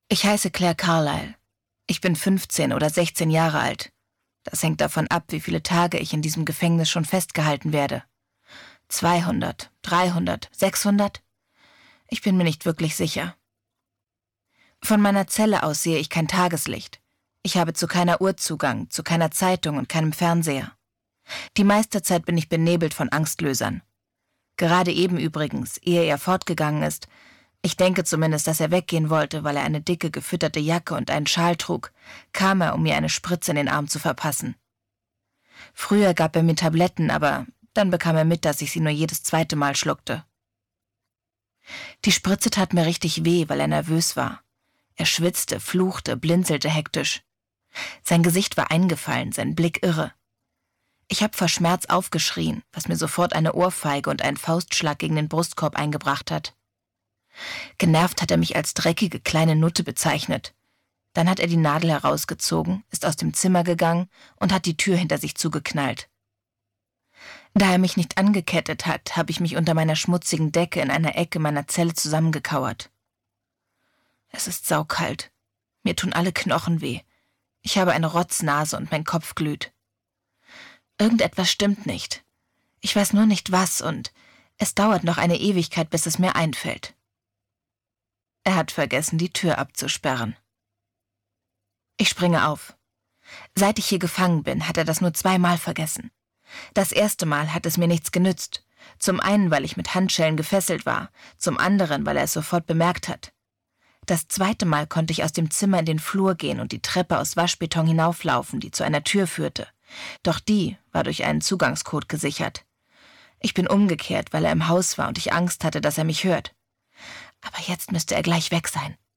Ich heiße Claire Carlyle. Ich bin 15 oder 16 Jahre alt. Das hängt davon ab, wie viele Tage ich in diesem Gefängnis schon festgehalten werde. 200, 300, 600? Ich bin mir nicht wirklich sicher. Von meiner Zelle aus sehe ich kein Tageslicht. Ich habe zu keiner Uhr Zugang, zu keiner Zeitung und keinem Fernseher. Die meiste Zeit bin ich benebelt von Angstlösern. Gerade eben übrigens, ehe er fortgegangen ist, ich denke zumindest, dass er weggehen wollte, weil er eine dicke, gefütterte Jacke und einen Schal trug, kam er, um mir eine Spritze in den Arm zu verpassen. Früher gab er mir Tabletten, aber dann bekam er mit, dass ich sie nur jedes zweite Mal schluckte. Die Spritze tat mir richtig weh, weil er nervös war. Er schwitzte, fluchte, blinzelte hektisch. Sein Gesicht war eingefallen, sein Blick irre. Ich habe vor Schmerz aufgeschrien, was mir sofort eine Ohrfeige und einen Faustschlag gegen den Brustkorb eingebracht hat. Genervt hat er mich als dreckige kleine Nutte bezeichnet. Dann hat er die Nadel herausgezogen, ist aus dem Zimmer gegangen und hat die Tür hinter sich zugeknallt. Da er mich nicht angekettet hat, habe ich mich unter meiner schmutzigen Decke in einer Ecke meiner Zelle zusammengekauert. Es ist saukalt. Mir tun alle Knochen weh. Ich habe eine Rotznase und mein Kopf glüht. Irgendetwas stimmt nicht. Ich weiß nur nicht was und es dauert noch eine Ewigkeit, bis es mir einfällt. Er hat vergessen, die Tür abzusperren. Ich springe auf. Seit ich hier gefangen bin, hat er das nur 2-mal vergessen. Das erste Mal hat es mir nichts genützt. Zum einen, weil ich mit Handschellen gefesselt war, zum anderen, weil er es sofort bemerkt hat. Das zweite Mal konnte ich aus dem Zimmer in den Flur gehen und die Treppe aus Waschbeton hinauflaufen, die zu einer Tür führte. Doch die war durch einen Zugangscode gesichert. Ich bin umgekehrt, weil er im Haus war und ich Angst hatte, dass er mich hört. Aber jetzt müsste er gleich weg sein.